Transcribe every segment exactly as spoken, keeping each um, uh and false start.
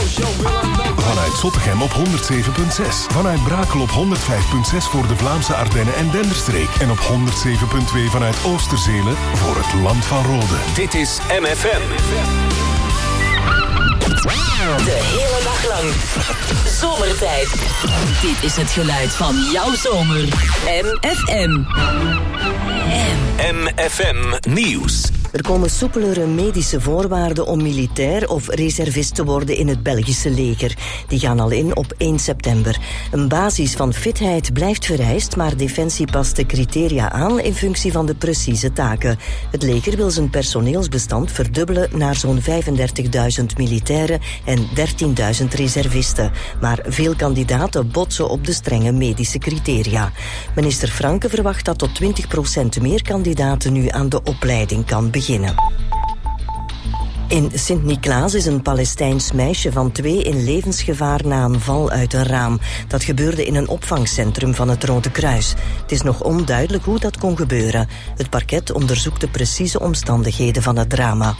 Vanuit Zottegem op honderd zeven komma zes. Vanuit Brakel op honderd vijf komma zes voor de Vlaamse Ardennen en Denderstreek. En op honderd zeven komma twee vanuit Oosterzelen voor het Land van Rode. Dit is M F M. De hele dag lang. Zomertijd. Dit is het geluid van jouw zomer. M F M. M F M Nieuws. Er komen soepelere medische voorwaarden om militair of reservist te worden in het Belgische leger. Die gaan al in op één september. Een basis van fitheid blijft vereist, maar Defensie past de criteria aan in functie van de precieze taken. Het leger wil zijn personeelsbestand verdubbelen naar zo'n vijfendertigduizend militairen en dertienduizend reservisten. Maar veel kandidaten botsen op de strenge medische criteria. Minister Franke verwacht dat tot twintig procent meer kandidaten nu aan de opleiding kan beginnen. In Sint-Niklaas is een Palestijns meisje van twee in levensgevaar na een val uit een raam. Dat gebeurde in een opvangcentrum van het Rode Kruis. Het is nog onduidelijk hoe dat kon gebeuren. Het parket onderzoekt de precieze omstandigheden van het drama.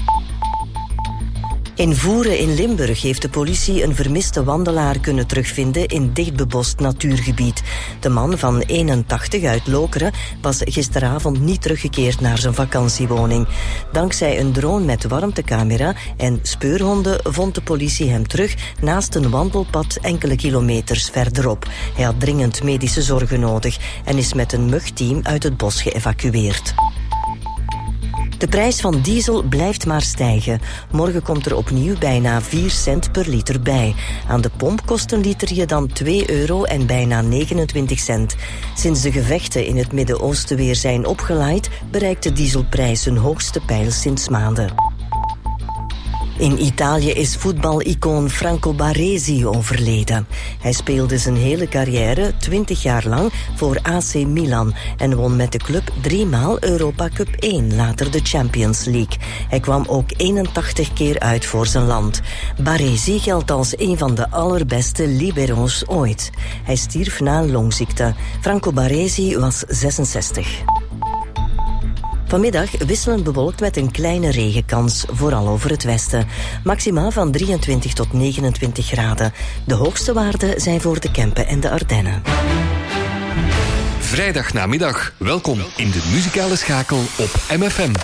In Voeren in Limburg heeft de politie een vermiste wandelaar kunnen terugvinden in dichtbebost natuurgebied. De man van eenentachtig uit Lokeren was gisteravond niet teruggekeerd naar zijn vakantiewoning. Dankzij een drone met warmtecamera en speurhonden vond de politie hem terug naast een wandelpad enkele kilometers verderop. Hij had dringend medische zorgen nodig en is met een mugteam uit het bos geëvacueerd. De prijs van diesel blijft maar stijgen. Morgen komt er opnieuw bijna vier cent per liter bij. Aan de pomp kost een liter je dan twee euro en bijna negenentwintig cent. Sinds de gevechten in het Midden-Oosten weer zijn opgeleid, bereikt de dieselprijs zijn hoogste pijl sinds maanden. In Italië is voetbalicoon Franco Baresi overleden. Hij speelde zijn hele carrière, twintig jaar lang, voor A C Milan en won met de club driemaal Europa Cup één, later de Champions League. Hij kwam ook eenentachtig keer uit voor zijn land. Baresi geldt als een van de allerbeste libero's ooit. Hij stierf na een longziekte. Franco Baresi was zesenzestig. Vanmiddag wisselend bewolkt met een kleine regenkans, vooral over het westen. Maxima van drieëntwintig tot negenentwintig graden. De hoogste waarden zijn voor de Kempen en de Ardennen. Vrijdagnamiddag. Welkom in de muzikale schakel op M F M.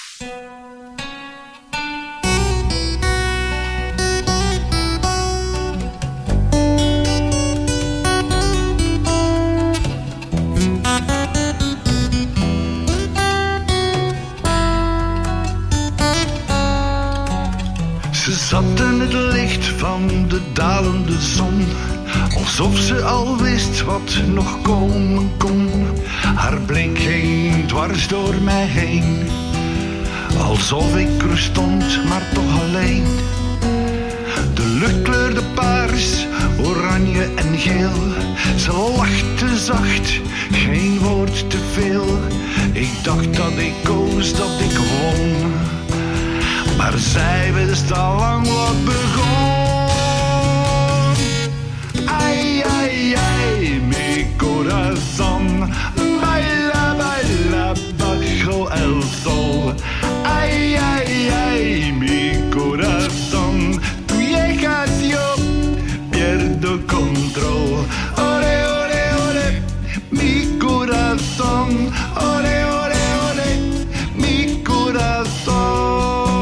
Ze zat in het licht van de dalende zon, alsof ze al wist wat nog komen kon. Haar blik ging dwars door mij heen, alsof ik er stond, maar toch alleen. De lucht kleurde paars, oranje en geel. Ze lachte zacht, geen woord te veel. Ik dacht dat ik koos, dat ik won, maar zij wist al lang wat begon. Ay, ay, ay, mi corazón, baila, baila, bajo el sol. Ay, ay, ay, mi corazón, tú llegas, yo pierdo control. Ore, ore, ore, mi corazón, ore, ore, ore, mi corazón.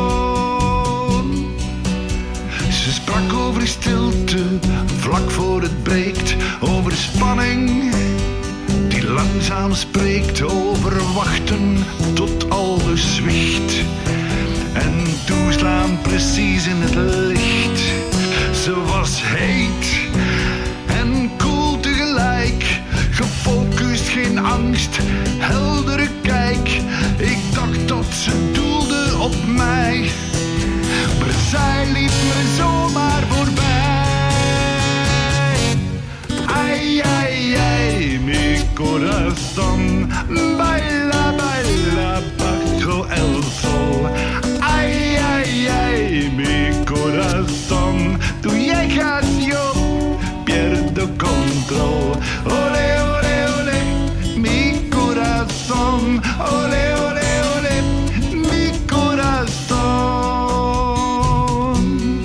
Over stilte, vlak voor het breekt, over spanning die langzaam spreekt, over wachten tot alles zwicht en toeslaan precies in het licht. Ze was heet en koel tegelijk, gefocust, geen angst, heldere kijk. Ik dacht dat ze doelde op mij, maar zij liep me zomaar voorbij. Ay, ay, ay, mi corazón, baila, baila, bajo el sol. Ay, ay, ay, mi corazón, tú llegas, yo pierdo control. Ole, ole, ole, mi corazón, ole, ole, ole, mi corazón.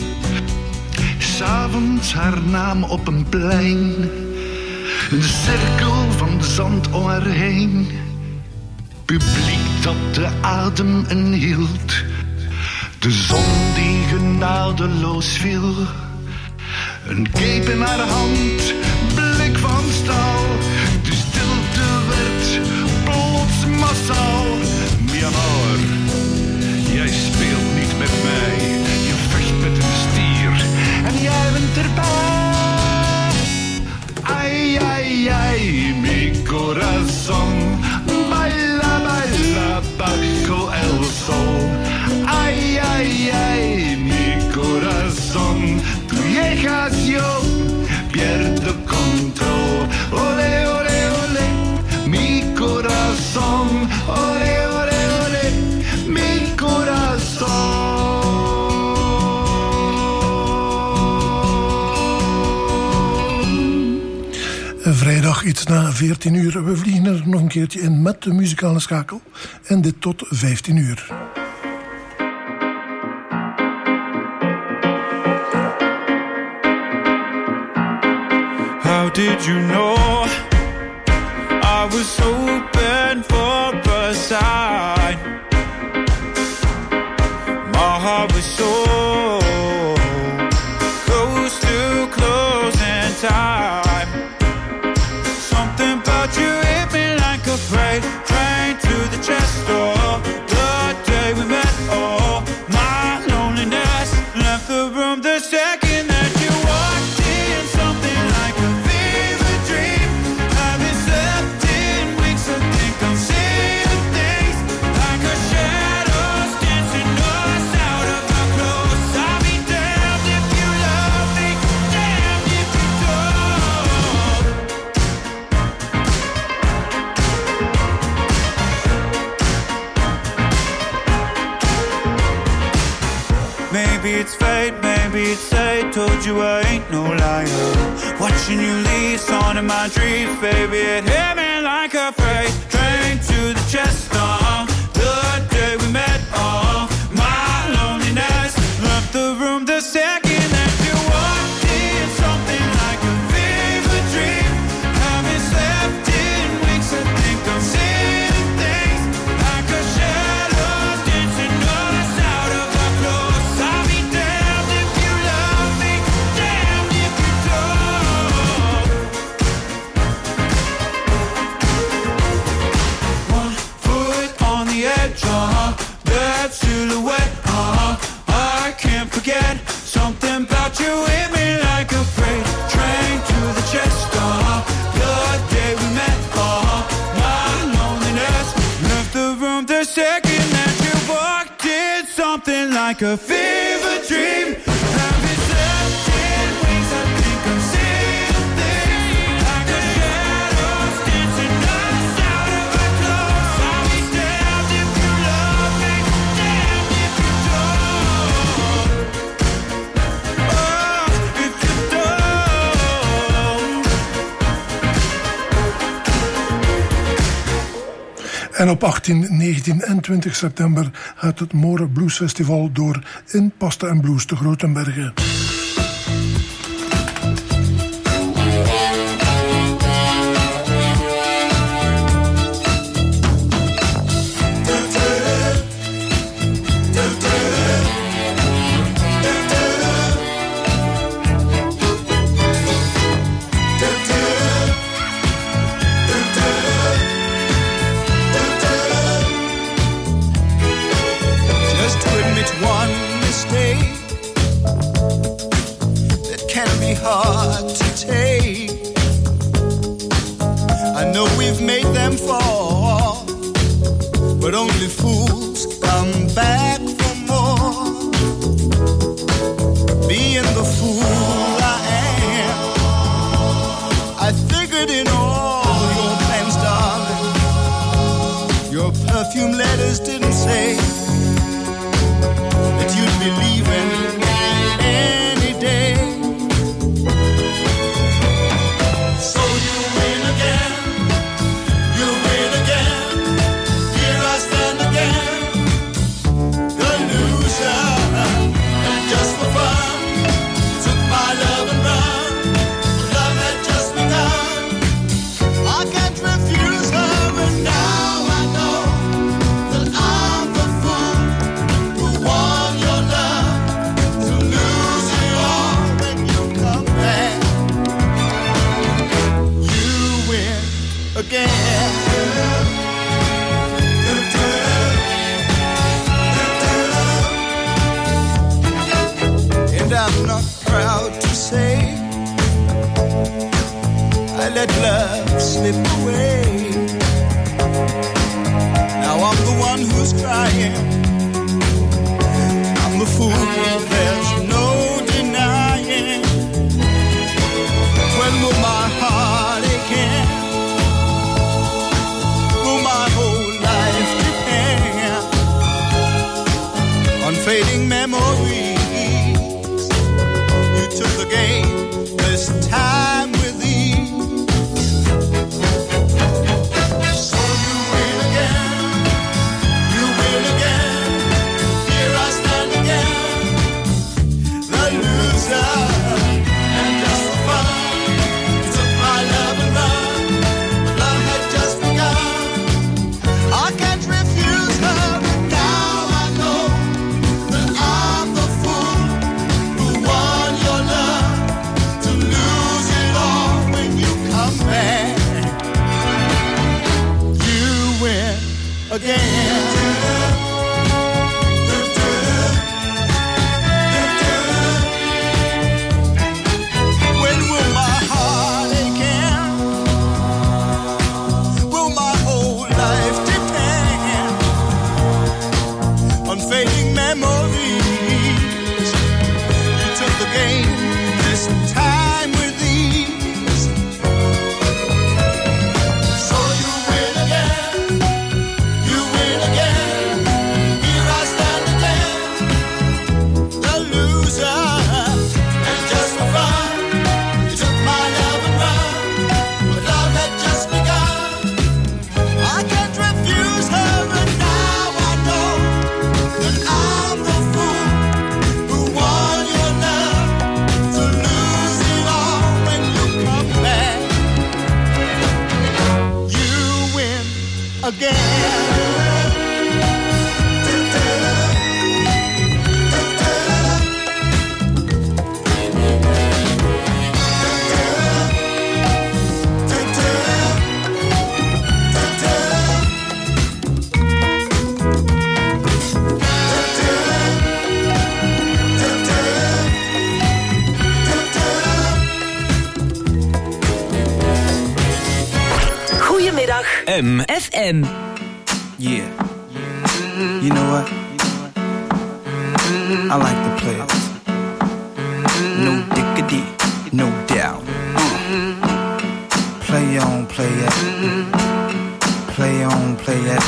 s'avonds haar naam op een plein. Een cirkel van zand om haar heen. Publiek dat de adem inhield. De zon die genadeloos viel. Een cape in haar hand, blik van staal. De stilte werd plots massaal. Mi amor, jij speelt niet met mij. Je vecht met een stier en jij bent erbij. Ay, ay, ay, mi corazón. Baila, baila, bajo el sol. Ay, ay, ay, mi corazón. Tú llegas, yo pierdo control. Ole, ole, ole, mi corazón. Ole, ole, ole, mi corazón. Vrijdag iets na veertien uur. We vliegen er nog een keertje in met de muzikale schakel. En dit tot vijftien uur. How did you know I was hoping for a sign? My heart was so close to closing time. Something about you hit me like a freight train to the chest door. The day we met, oh, my loneliness left the room the second that you walked in. Something like a fever dream. Haven't slept in weeks. I think I'm seeing things like a shadows dancing us out of our clothes. I'll be damned if you love me, damned if you don't. Maybe it's fate, maybe it's fate. Told you I ain't no liar. Watching you leave, on in my dreams, baby. It hit me like a freight train to the chest. Uh, the day we met, oh, my loneliness left the room the second that you walked in. Something like a fever dream. Haven't slept in weeks. I think I'm seeing things like a shadow dancing us out of our clothes. I'll be damned if you love me, damned if you don't. One foot on the edge, uh-huh, that silhouette, uh-huh, I can't forget. Something about you hit me like a freight train to the chest, uh-huh, the day we met, uh-huh, my loneliness left the room the second that you walked in. Something like a fever dream. Haven't slept in weeks. I think I'm seeing things like a shadows dancing us out of our clothes. I'll be damned if you love me, damned if you don't. Oh, if you don't. En op achttien, negentien en twintig september gaat het More Blues Festival door in Pasta en Blues te Grotenbergen. Just to admit one mistake that can be hard to take. I know we've made them fall, but only fools come back for more. Being the fool I am, I figured in all your plans, darling, your perfume letters didn't say that you'd be leaving any day. So you win again, you win again. Here I stand again, the loser. And just for fun, I'm not proud to say I let love slip away. Now I'm the one who's crying. I'm the fool, there's no denying. When will my heart again? Will my whole life depend on fading memories? You took the game this time with ease. So you win again, you win again. Here I stand again, the loser. And just for fun, you took my love and run. But love had just begun. I can't refuse her, but now I know that I'm the fool who won your love, to lose it all when you come back. You win again. When will my heart again? Will my whole life depend on fading memories? You took the game this time with ease. So you win again, you win again. Here I stand again, the loser. And just for fun, you took my love and run. But love had just begun. I can't refuse her, and now I know that I'm the fool who won your love, to lose it all when you come back. You win again. Goedemiddag, M. F M. Yeah. You know what? I like to play it. No diggity, no doubt. Uh. Play on, play it. Play on, play it.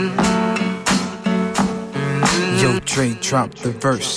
Yo, Dre, drop the verse.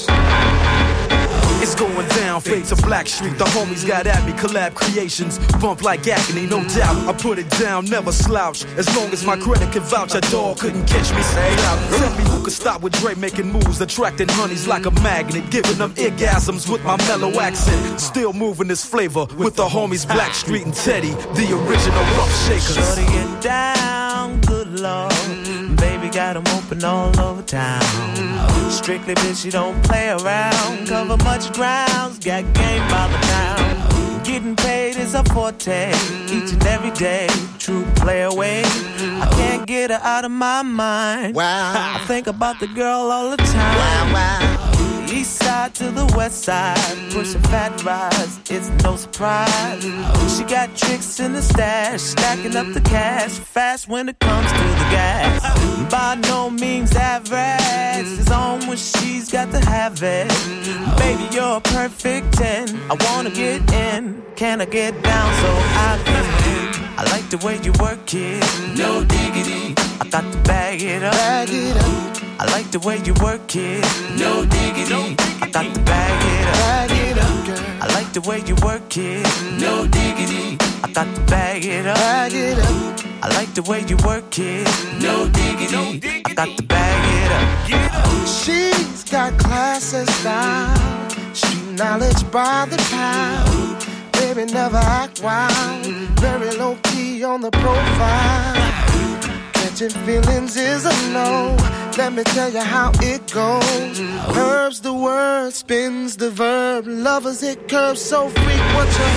It's going down, fade to Black Street. The homies got at me, collab creations. Bump like agony, no doubt. I put it down, never slouch. As long as my credit can vouch, a dog couldn't catch me, say out. Tell me who could stop with Dre making moves, attracting honeys like a magnet, giving them orgasms with my mellow accent. Still moving this flavor with the homies Black Street and Teddy, the original rough shakers. Shorty get down, good lord. Baby got them open all over town. Strictly bitch, you don't play around. Cover much grounds, got game by the pound. Getting paid is a forte, each and every day. True play away. I can't get her out of my mind. Wow. I think about the girl all the time. Wow, wow. East side to the west side, pushing fat rides, it's no surprise. She got tricks in the stash, stacking up the cash, fast when it comes to the gas. By no means average, it's on when she's got to have it. Baby, you're a perfect ten, I wanna get in, can I get down so I can win? I like the way you work it, no diggity, I got to bag it up, bag it up. I like the way you work it, no diggity, I got to bag it up, bag it up, girl. I like the way you work it, no diggity, I got to bag it up, bag it up. I like the way you work it, no diggity, I got to bag it up. She's got class and style, street knowledge by the pound. Baby never act wild, very low key on the profile. Catching feelings is a no. Let me tell you how it goes. Curves the word, spins the verb. Lovers it curves so freak what you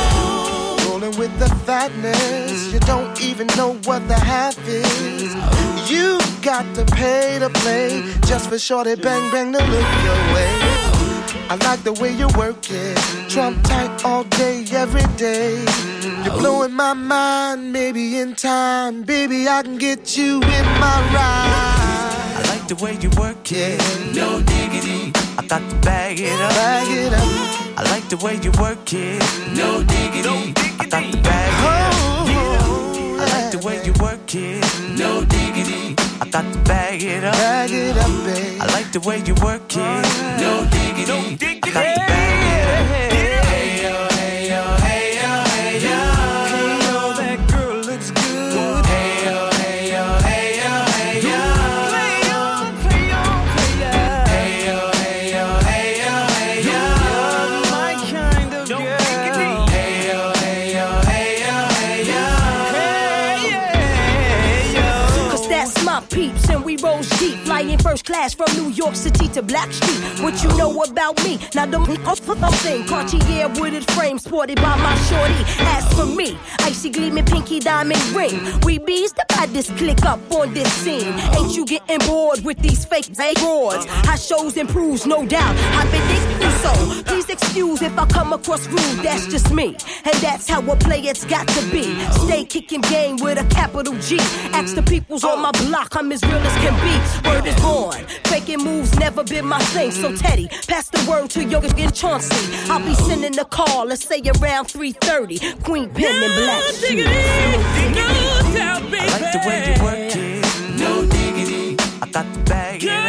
heard. Rolling with the fatness, you don't even know what the half is. You got to pay to play just for shorty bang bang to look your way. I like the way you work it. Trump tight all day, every day. You're blowing my mind, maybe in time. Baby, I can get you in my ride. I like the way you work it. No diggity. I got to bag it up. Bag it up. I like the way you work it. No diggity. I got to bag it up. I like the way you work it. No diggity. I got to bag it up. Bag it up, babe. I like the way you work it. No diggity. I got to bag it up. Hey yo, hey yo, hey yo, hey yo. Hey yo, that girl looks good. Hey yo, hey yo, hey yo, hey yo. Play on, play on, play on. Hey yo, hey yo, hey yo, hey yo. You're my kind of girl. Hey yo, hey yo, hey yo, hey yo. Hey yo. Cause that's my peeps and we roll deep. Flying first class from New York City to Blackstreet. What you know about me? Now the thing Cartier wooded frame sported by my shorty. As for me, icy gleaming pinky diamond ring. We bees the baddest click up on this scene. Ain't you getting bored with these fake broads? How shows improves, no doubt. I've been thinking so. Please excuse if I come across rude. That's just me, and that's how a player's got to be. Stay kicking game with a capital G. Ask the peoples on my block, I'm as real as can be. Word is born. Faking moves never been my thing. So Teddy, pass the word to Yoga and Chauncey. I'll be sending a call, let's say around three thirty. Queen Pen and Black. I like the way you work it. No diggity. I got to bag it up.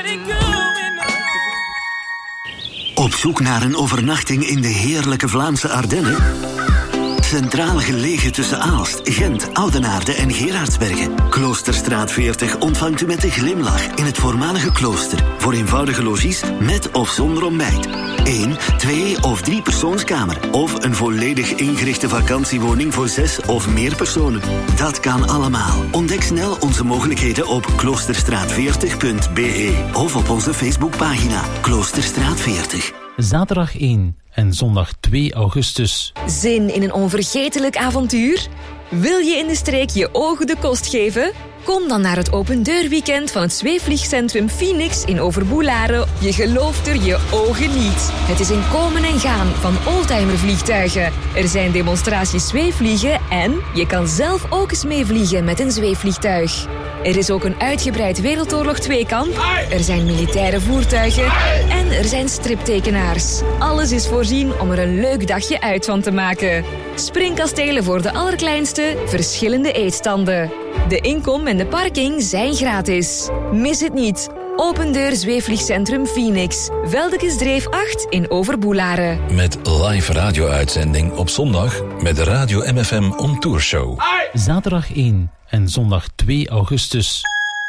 Op zoek naar een overnachting in de heerlijke Vlaamse Ardennen? Centraal gelegen tussen Aalst, Gent, Oudenaarde en Gerardsbergen. Kloosterstraat veertig ontvangt u met een glimlach in het voormalige klooster. Voor eenvoudige logies met of zonder ontbijt. Eén, twee of drie persoonskamer. Of een volledig ingerichte vakantiewoning voor zes of meer personen. Dat kan allemaal. Ontdek snel onze mogelijkheden op kloosterstraat veertig punt b e of op onze Facebookpagina Kloosterstraat veertig. Zaterdag één en zondag twee augustus. Zin in een onvergetelijk avontuur? Wil je in de streek je ogen de kost geven? Kom dan naar het opendeurweekend van het zweefvliegcentrum Phoenix in Overboelaren. Je gelooft er je ogen niet. Het is een komen en gaan van oldtimervliegtuigen. Er zijn demonstraties zweefvliegen en je kan zelf ook eens meevliegen met een zweefvliegtuig. Er is ook een uitgebreid Wereldoorlog twee-kamp. Er zijn militaire voertuigen. En er zijn striptekenaars. Alles is voorzien om er een leuk dagje uit van te maken. Springkastelen voor de allerkleinste, verschillende eetstanden. De inkom en de parking zijn gratis. Mis het niet. Opendeur Zweefvliegcentrum Phoenix. Veldekesdreef acht in Overboelaren. Met live radio-uitzending op zondag met de Radio M F M On Tour Show. Zaterdag één en zondag twee augustus.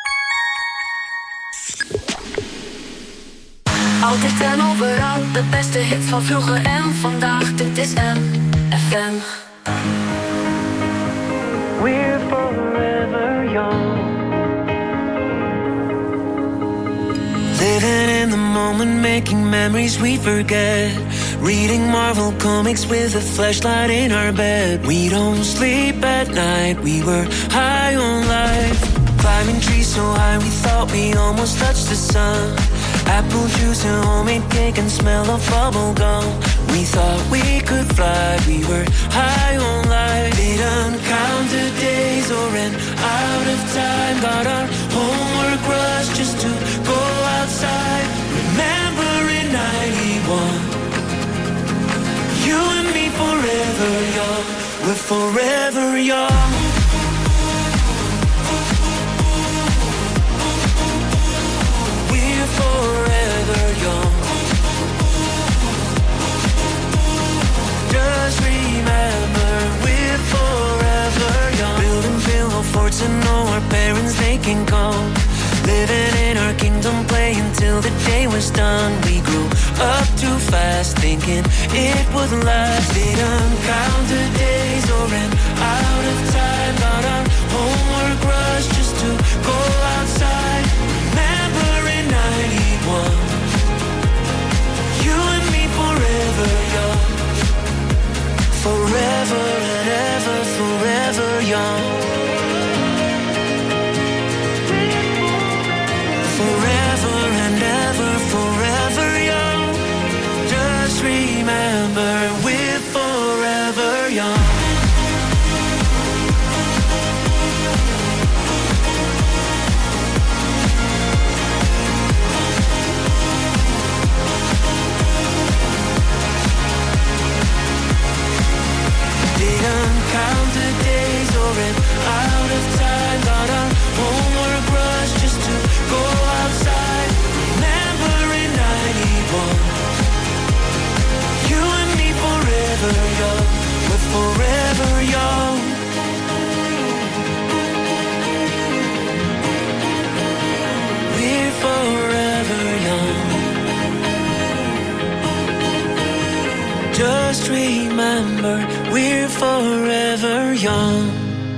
Altijd en overal, de beste hits van vroeger en vandaag. Dit is M F M. We're forever young. Living in the moment, making memories we forget. Reading Marvel comics with a flashlight in our bed. We don't sleep at night, we were high on life. Climbing trees so high we thought we almost touched the sun. Apple juice and homemade cake and smell of bubble gum. We thought we could fly, we were high on life. Didn't count the days or ran out of time. Got our homework rush just to go outside. Remember in ninety-one, you and me forever young. We're forever young. We're forever young. Just remember, we're forever young. Building pillow forts and know our parents, they can come. Living in our kingdom, playing till the day was done. We grew up too fast, thinking it would last. Didn't count the days or ran out of time. Got our homework rush just to go outside. Remember in ninety-one, you and me forever young. Forever and ever, forever young. Forever and ever, forever young. forever young. We're forever young. Just remember, we're forever young.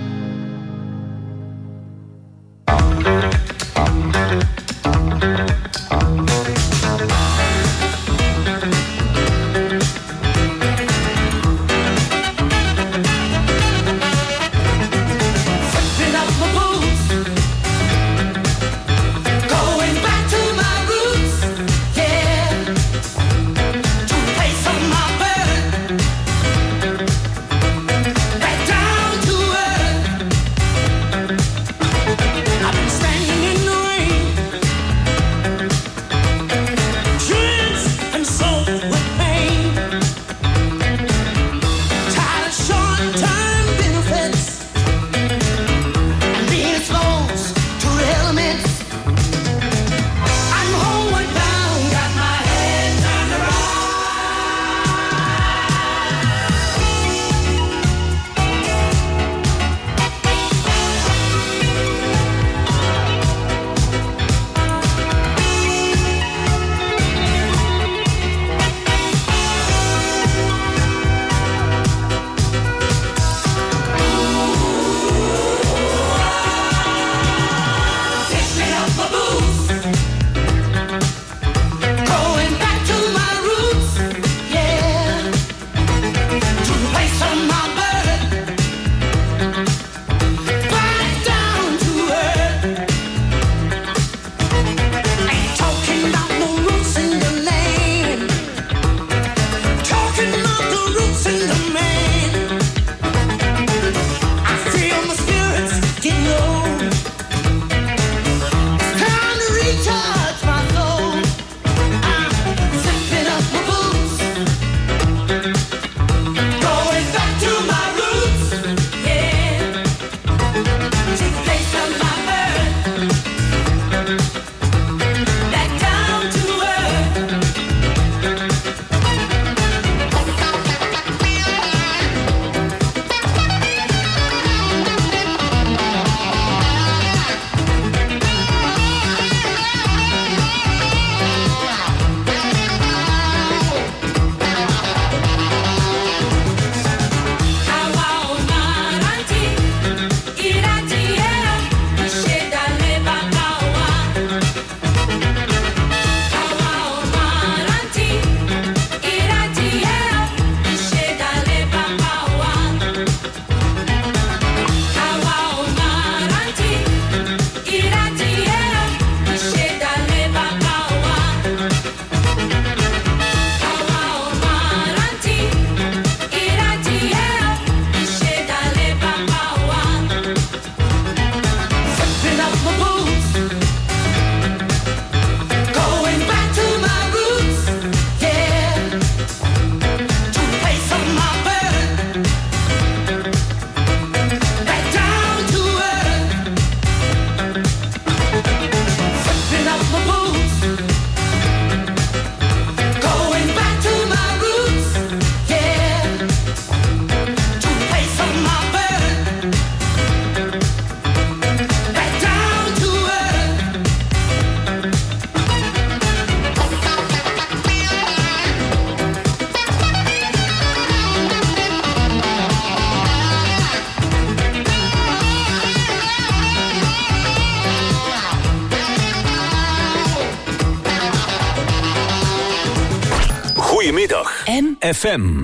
Goedemiddag. M F M.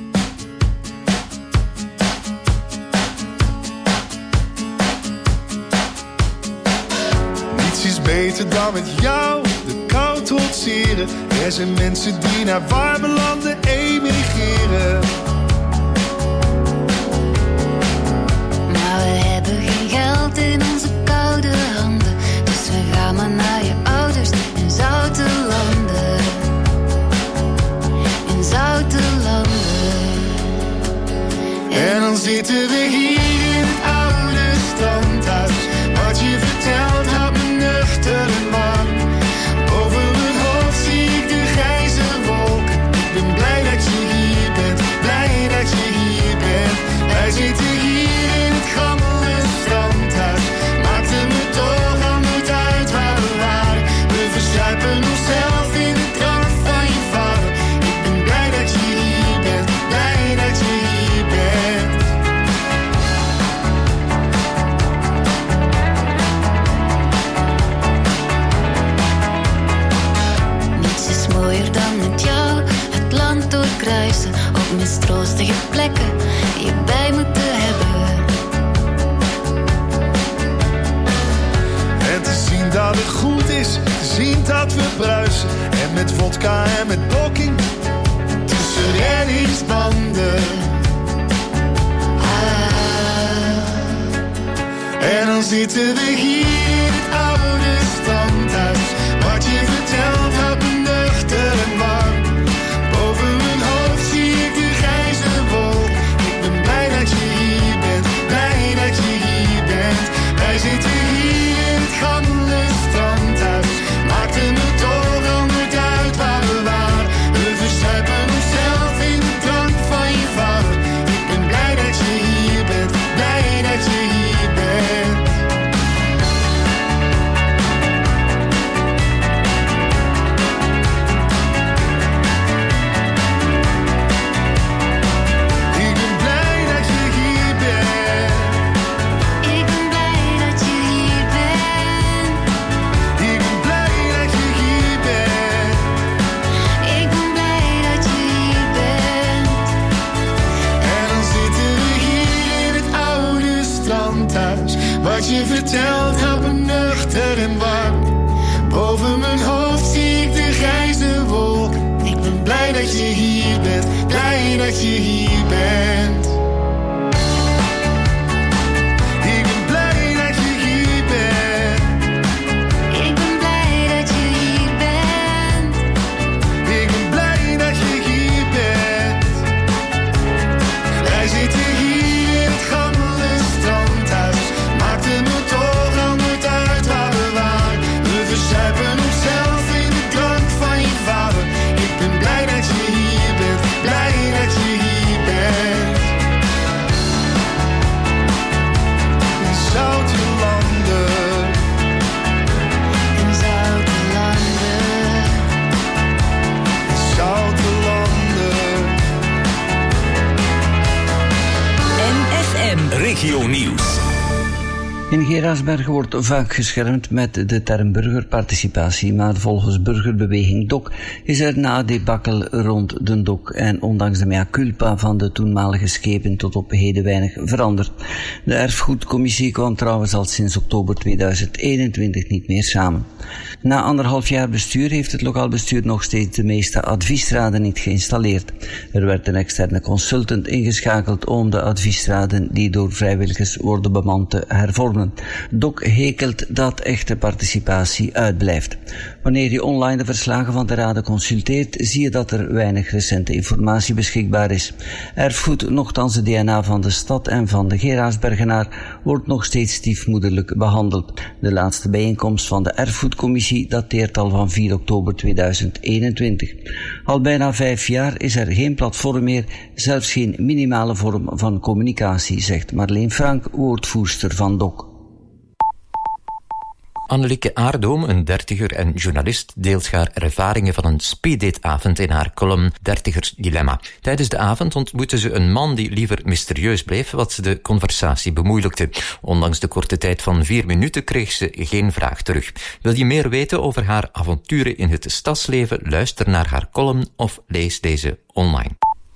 Niets is beter dan met jou de kou trotseren. Er zijn mensen die naar warme landen emigreren. Maar we hebben geen geld in onze koude handen. Dus we gaan maar naar je ouders in zoute landen. In zoute landen. En dan zitten we hier in het oude standhuis. Wat je vertelt houdt me nuchter en man. Over het hoofd zie ik de grijze wolken. Ik ben blij dat je hier bent, blij dat je hier bent. kruisen op mistroostige plekken je bij moeten hebben. En te zien dat het goed is, te zien dat we bruisen. En met vodka en met blokking tussen reddingsbanden. En dan zitten we hier in het oude standhuis. Wat je vertelt houdt me nuchter en warm. Boven mijn hoofd zie ik de grijze wolk. Ik ben blij dat je hier bent, blij dat je hier bent. Wij zitten hier in het gammele standhuis. Maakte me toch al nooit uit waar we waren. We verzuipen onszelf in de drank van je vader. Ik ben blij dat je hier bent, blij dat je hier bent. Wat je vertelt houdt me nuchter en warm. Boven mijn hoofd zie ik de grijze wolk. Ik ben blij dat je hier bent, blij dat je hier bent. Ik ben blij dat je hier bent. Ik ben blij dat je hier bent. Ik ben blij dat je hier bent. Wij zitten hier in het gammele standhuis. Maakte me toch al nooit uit waar we waren. We verzuipen onszelf in de drank van je vader. Ik ben blij dat je hier bent, blij dat je hier bent. In zoute landen. In zoute landen. In zoute landen. M F M Regio Nieuws. In Geraardsbergen wordt vaak geschermd met de term burgerparticipatie, maar volgens burgerbeweging D O C is er na debakkel rond de D O C en ondanks de mea culpa van de toenmalige schepen tot op heden weinig veranderd. De erfgoedcommissie kwam trouwens al sinds oktober tweeduizend eenentwintig niet meer samen. Na anderhalf jaar bestuur heeft het lokaal bestuur nog steeds de meeste adviesraden niet geïnstalleerd. Er werd een externe consultant ingeschakeld om de adviesraden die door vrijwilligers worden bemand te hervormen. D O C hekelt dat echte participatie uitblijft. Wanneer je online de verslagen van de raden consulteert, zie je dat er weinig recente informatie beschikbaar is. Erfgoed, nochtans het D N A van de stad en van de Geraardsbergenaar, wordt nog steeds stiefmoederlijk behandeld. De laatste bijeenkomst van de erfgoedcommissie dateert al van vier oktober tweeduizend eenentwintig. Al bijna vijf jaar is er geen platform meer, zelfs geen minimale vorm van communicatie, zegt Marleen Frank, woordvoerster van D O C. Annelieke Aardoom, een dertiger en journalist, deelt haar ervaringen van een speeddateavond in haar column Dertigers Dilemma. Tijdens de avond ontmoette ze een man die liever mysterieus bleef, wat de conversatie bemoeilijkte. Ondanks de korte tijd van vier minuten kreeg ze geen vraag terug. Wil je meer weten over haar avonturen in het stadsleven? Luister naar haar column of lees deze online.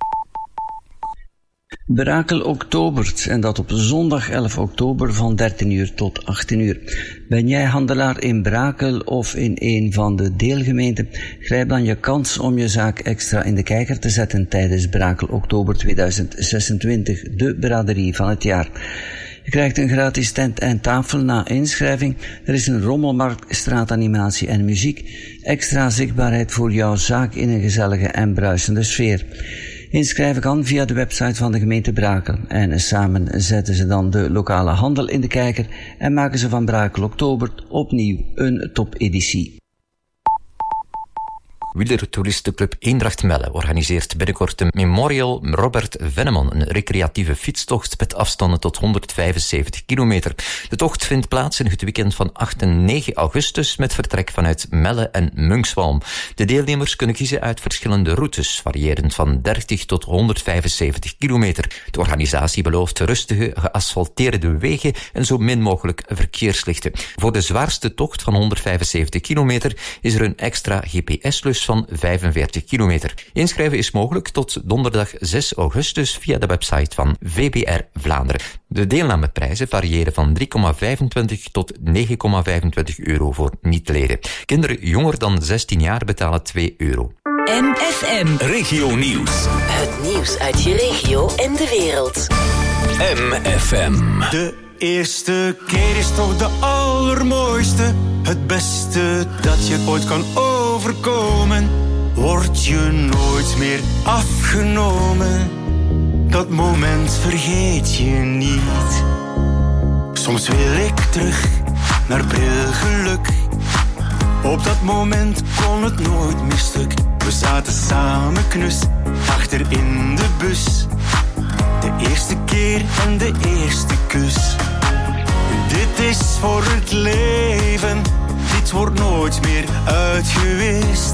Brakel Oktobert, en dat op zondag elf oktober van dertien uur tot achttien uur. Ben jij handelaar in Brakel of in een van de deelgemeenten? Grijp dan je kans om je zaak extra in de kijker te zetten tijdens Brakel Oktober tweeduizend zesentwintig, de braderie van het jaar. Je krijgt een gratis tent en tafel na inschrijving. Er is een rommelmarkt, straatanimatie en muziek. Extra zichtbaarheid voor jouw zaak in een gezellige en bruisende sfeer. Inschrijven kan via de website van de gemeente Brakel. En samen zetten ze dan de lokale handel in de kijker en maken ze van Brakel Oktober opnieuw een topeditie. Wielertoeristenclub Eendracht Melle organiseert binnenkort de Memorial Robert Venneman, een recreatieve fietstocht met afstanden tot honderdvijfenzeventig kilometer. De tocht vindt plaats in het weekend van acht en negen augustus met vertrek vanuit Melle en Munkswalm. De deelnemers kunnen kiezen uit verschillende routes, variërend van dertig tot honderdvijfenzeventig kilometer. De organisatie belooft rustige, geasfalteerde wegen en zo min mogelijk verkeerslichten. Voor de zwaarste tocht van honderdvijfenzeventig kilometer is er een extra G P S-lus van vijfenveertig kilometer. Inschrijven is mogelijk tot donderdag zes augustus via de website van V B R Vlaanderen. De deelnameprijzen variëren van drie komma vijfentwintig tot negen komma vijfentwintig euro voor niet-leden. Kinderen jonger dan zestien jaar betalen twee euro. M F M. Regio Nieuws. Het nieuws uit je regio en de wereld. M F M. De eerste keer is toch de allermooiste. Het beste dat je ooit kan overkomen. Word je nooit meer afgenomen. Dat moment vergeet je niet. Soms wil ik terug naar brilgeluk. Op dat moment kon het nooit meer stuk. We zaten samen knus, achter in de bus. De eerste keer en de eerste kus. Dit is voor het leven. Dit wordt nooit meer uitgewist.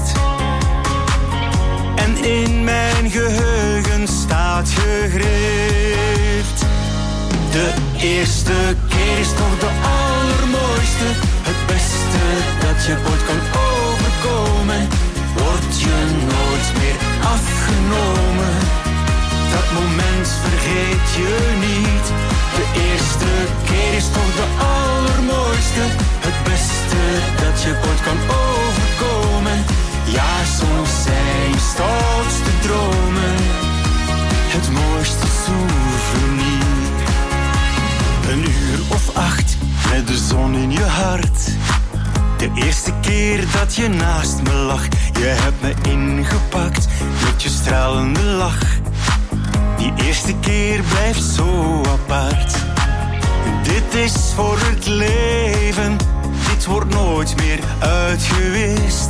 En in mijn geheugen staat gegrift. De eerste keer is toch de allermooiste. Het beste dat je ooit kan overkomen. Word je nooit meer afgenomen. Dat moment vergeet je niet. De eerste keer is toch de allermooiste. Het beste dat je ooit kan overkomen. Ja, soms zijn je stoutste dromen het mooiste souvenir. Een uur of acht met de zon in je hart. De eerste keer dat je naast me lag. Je hebt me ingepakt met je stralende lach. Die eerste keer blijft zo apart. Dit is voor het leven. Dit wordt nooit meer uitgewist.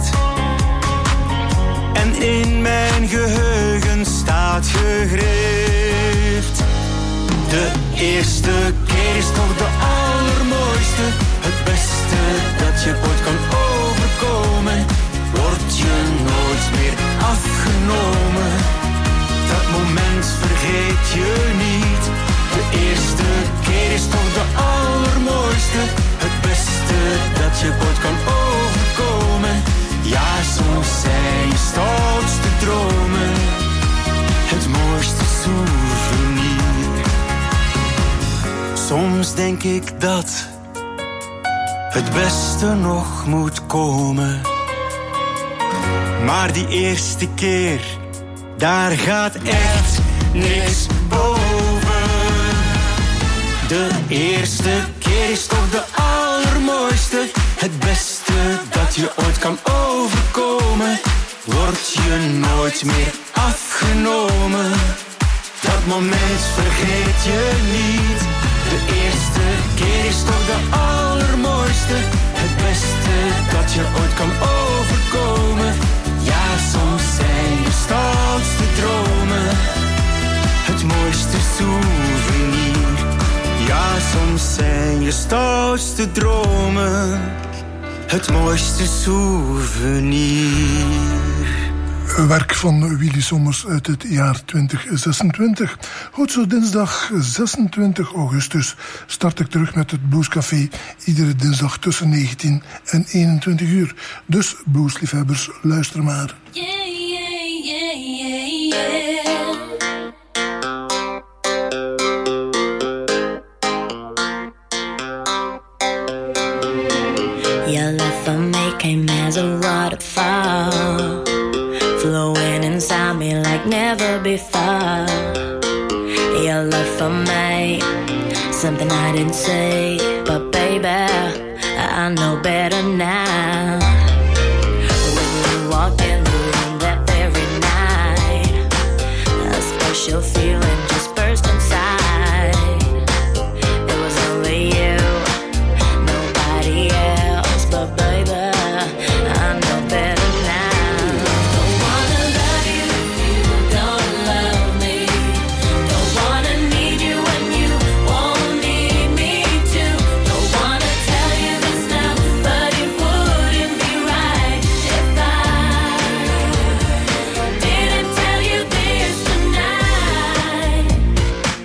En in mijn geheugen staat gegrift. De eerste keer is toch de allermooiste. Het beste dat je ooit kan overkomen. Word je nooit meer afgenomen. Dat moment vergeet je niet. De eerste keer is toch de allermooiste. Het beste dat je ooit kan overkomen. Ja, soms zijn je stoutste dromen het mooiste souvenir. Soms denk ik dat het beste nog moet komen. Maar die eerste keer, daar gaat echt niks boven. De eerste keer is toch de allermooiste. Het beste dat je ooit kan overkomen. Word je nooit meer afgenomen. Dat moment vergeet je niet. De eerste keer is toch de allermooiste. Het beste dat je ooit kan overkomen. Ja, soms zijn je stoutste dromen het mooiste souvenir. Ja, soms zijn je stoutste dromen het mooiste souvenir. Werk van Willy Sommers uit het jaar twintig zesentwintig. Goed, zo dinsdag zesentwintig augustus start ik terug met het Bluescafé. Iedere dinsdag tussen negentien en eenentwintig uur. Dus bluesliefhebbers, luister maar. Yeah, yeah, yeah, yeah, yeah. Your love for me came as a waterfall, flowing inside me like never before. Your love for me, something I didn't say, but baby, I know better now. When you walked in the room that very night, a special feeling just burst inside. It was only you, nobody else, but baby, I know better now. Don't wanna love you if you don't love me. Don't wanna need you when you won't need me too. Don't wanna tell you this now, but it wouldn't be right if I didn't tell you this tonight.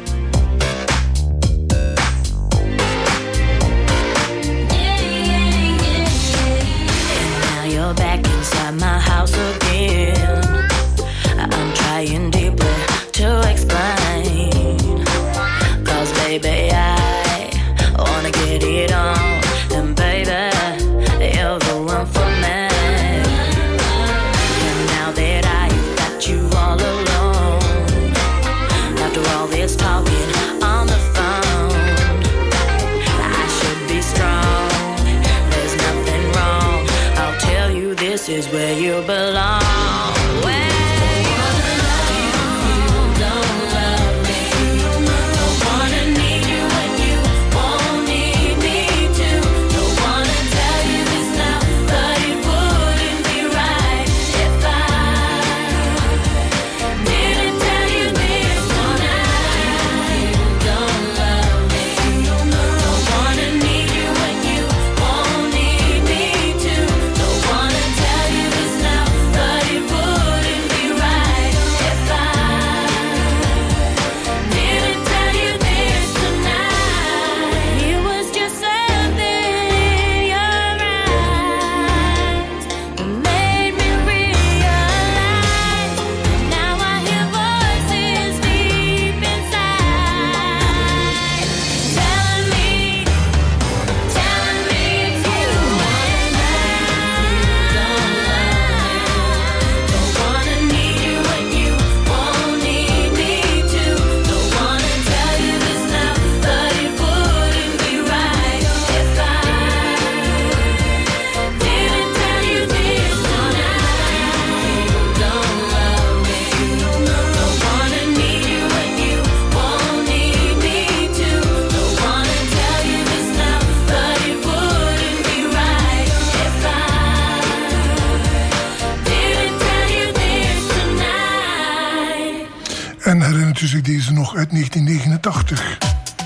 En herinnert u zich deze nog uit negentien negenentachtig?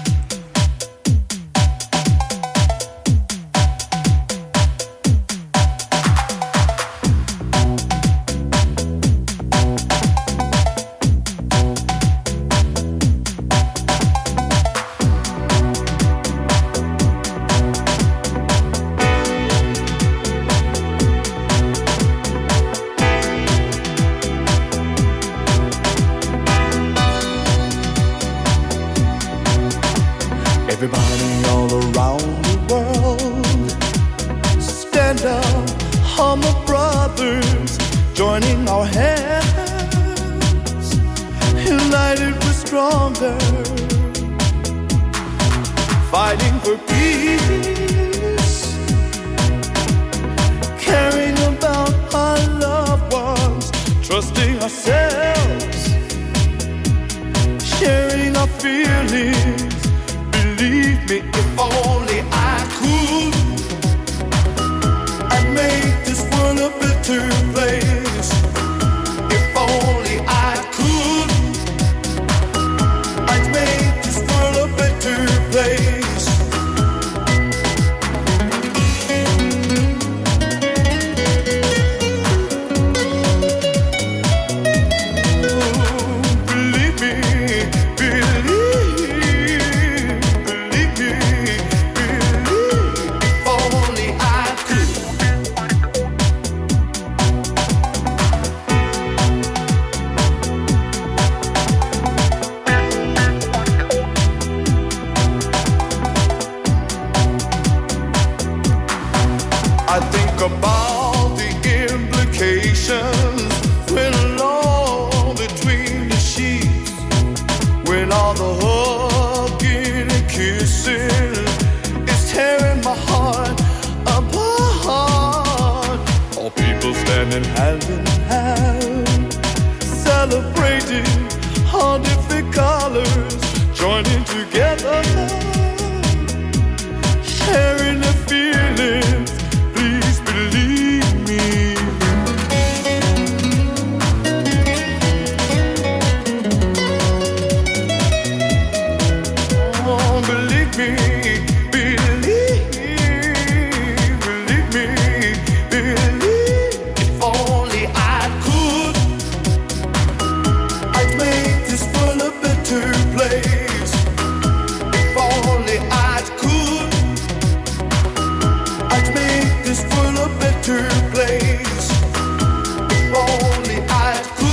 Everybody all around the world, stand up, humble brothers, joining our hands, united we're stronger, fighting for peace, caring about our loved ones, trusting ourselves, sharing our feelings. Believe me, if only I could, I'd make this world a better place. If only I could, I'd make this world a better place. Ooh, believe me, believe me. I think about the implications when alone between the sheets, when all the hugging and kissing is tearing my heart apart. All people standing hand in hand, celebrating all different colors, joining together, sharing the feelings. Please believe me. Oh, believe me, believe, believe me, believe. If only I could, I'd make this world a better place. If only I could, I'd make this world a better place. If only I could.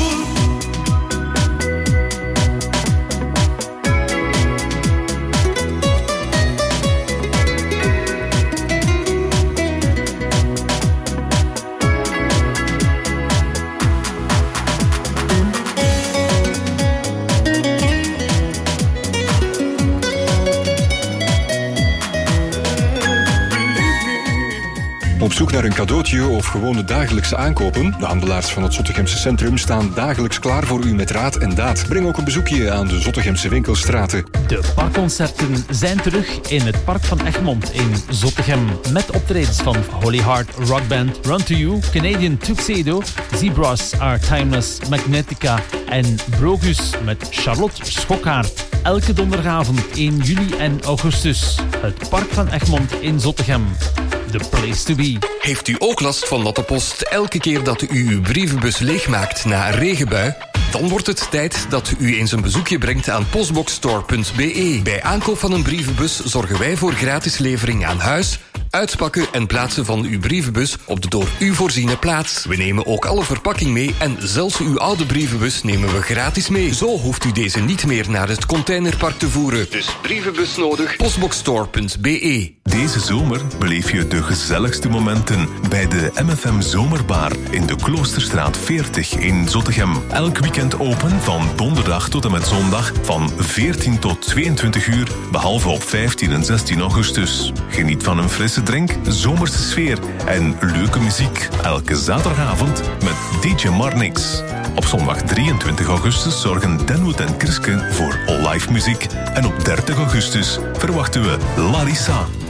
Op zoek naar een cadeautje of gewone dagelijkse aankopen? De handelaars van het Zottegemse centrum staan dagelijks klaar voor u met raad en daad. Breng ook een bezoekje aan de Zottegemse winkelstraten. De parkconcerten zijn terug in het Park van Egmond in Zottegem. Met optredens van Holy Heart Rockband, Run to You, Canadian Tuxedo, Zebras Are Timeless, Magnetica en Brogus met Charlotte Schokkaert. Elke donderdagavond in juli en augustus. Het Park van Egmond in Zottegem. The place to be. Heeft u ook last van natte post elke keer dat u uw brievenbus leegmaakt na een regenbui? Dan wordt het tijd dat u eens een bezoekje brengt aan postboxstore punt b e. Bij aankoop van een brievenbus zorgen wij voor gratis levering aan huis, uitpakken en plaatsen van uw brievenbus op de door u voorziene plaats. We nemen ook alle verpakking mee en zelfs uw oude brievenbus nemen we gratis mee. Zo hoeft u deze niet meer naar het containerpark te voeren. Dus brievenbus nodig, postboxstore punt b e. Deze zomer beleef je de gezelligste momenten bij de M F M Zomerbar in de Kloosterstraat veertig in Zottegem. Elk weekend open van donderdag tot en met zondag van veertien tot tweeëntwintig uur, behalve op vijftien en zestien augustus. Geniet van een frisse drink, zomerse sfeer en leuke muziek. Elke zaterdagavond met D J Marnix. Op zondag drieëntwintig augustus zorgen Denwood en Kriske voor live muziek. En op dertig augustus verwachten we Larissa.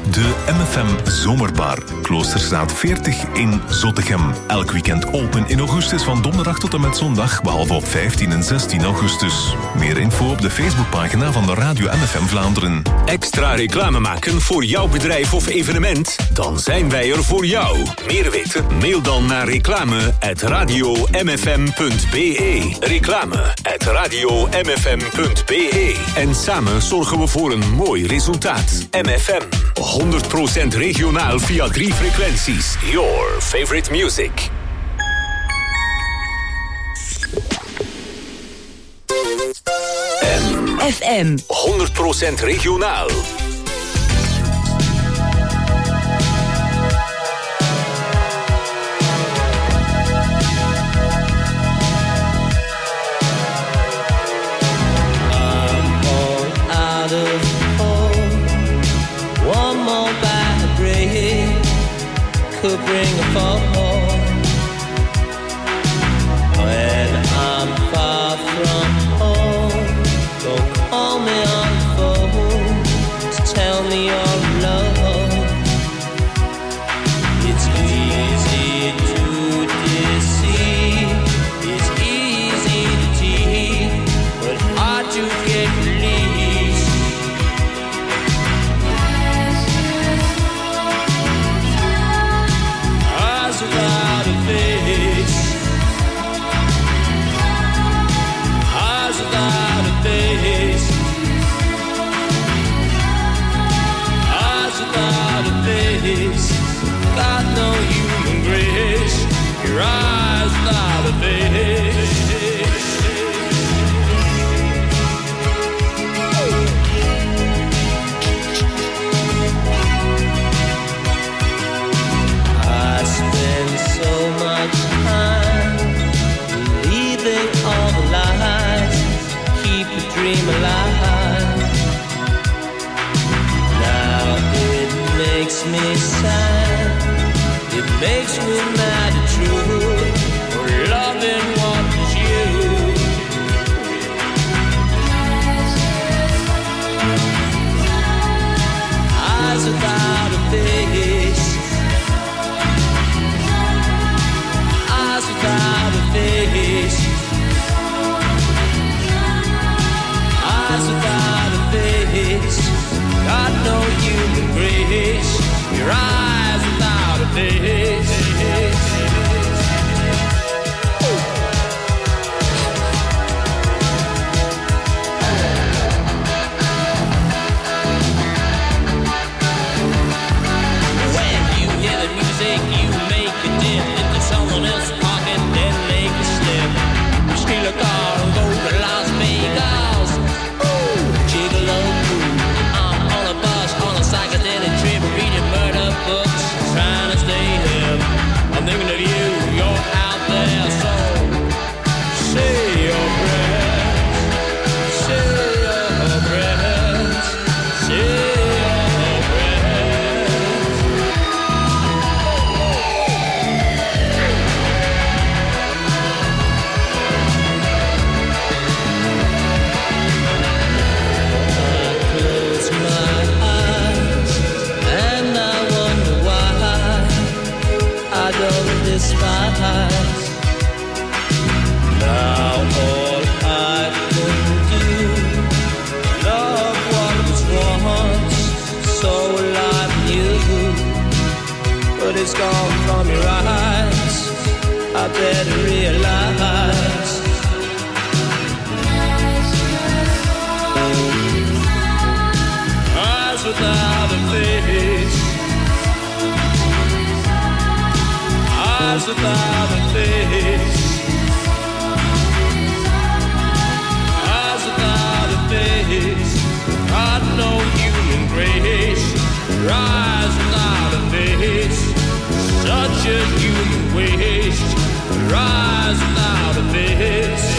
De M F M Zomerbar, Kloosterstraat veertig in Zottegem. Elk weekend open in augustus van donderdag tot en met zondag, behalve op vijftien en zestien augustus. Meer info op de Facebookpagina van de Radio M F M Vlaanderen. Extra reclame maken voor jouw bedrijf of evenement? Dan zijn wij er voor jou. Meer weten? Mail dan naar reclame at radio m f m punt b e. Reclame at radio m f m punt b e. En samen zorgen we voor een mooi resultaat. M F M, honderd procent regionaal via drie frequenties. Your favorite music. M F M, honderd procent regionaal. Could bring a fall when I'm far from home. Don't call me on the phone to tell me you're alone. It's easy to deceive, it's easy to tease, but hard to get released. Without a face, eyes without a face, eyes without a face, got no human grace, your eyes without a face. So much time believing all the lies, keep the dream alive. Now it makes me sad, it makes me mad and true, for loving what was you. Eyes without a face, without a face, eyes without a face, got no human grace, your eyes without a face. When you hear the music, you make a dip into someone else's pocket, then make a slip. You steal a car and go to Las Vegas. Ooh, gigolo. I'm on a bus, on a psychedelic trip, reading murder books, trying to stay hip. I'm thinking of you, you're out there, so say your prayers, say your prayers, say your prayers. Despise. Now all I can do, love what was once so like you, but it's gone from your eyes, I better realize. Eyes without a face, eyes without a face, eyes without a face, got no human grace, eyes without a face, such a human waste, eyes without a face.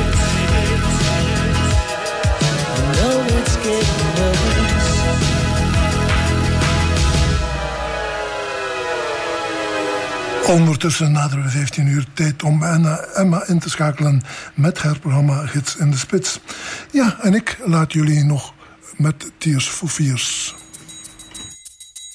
I know it's getting worse. Ondertussen naderen we vijftien uur, tijd om Emma, Emma in te schakelen met haar programma Gids in de Spits. Ja, en ik laat jullie nog met Tears for Fears.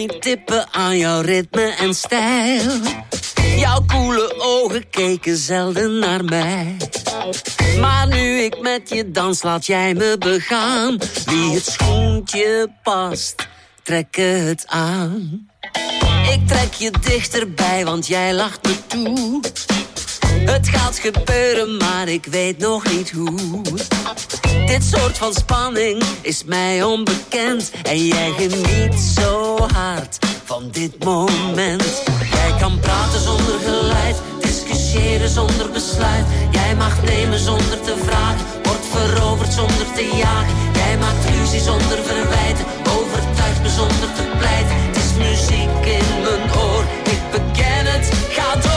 niet tippen aan jouw ritme en stijl. Jouw koele ogen keken zelden naar mij. Maar nu ik met je dans, laat jij me begaan. Wie het schoentje past, trek het aan. Ik trek je dichterbij, want jij lacht me toe. Het gaat gebeuren, maar ik weet nog niet hoe. Dit soort van spanning is mij onbekend. En jij geniet zo hard van dit moment. Jij kan praten zonder geluid, discussiëren zonder besluit. Jij mag nemen zonder te vragen, wordt veroverd zonder te jagen. Jij maakt ruzie zonder verwijten, overtuigt me zonder te pleiten. Het is muziek in mijn oor, ik beken het, ga door.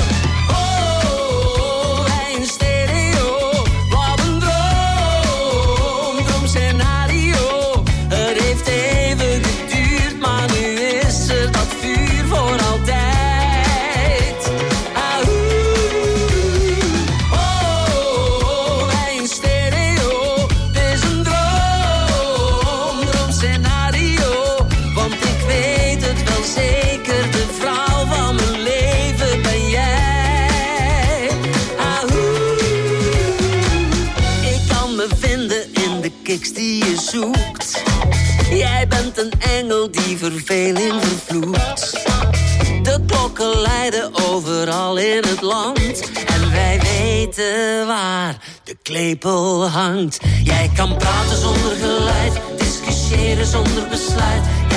Die je zoekt. Jij bent een engel die verveling vervloekt. De klokken luiden overal in het land. En wij weten waar de klepel hangt. Jij kan praten zonder geluid, discussiëren zonder besluit.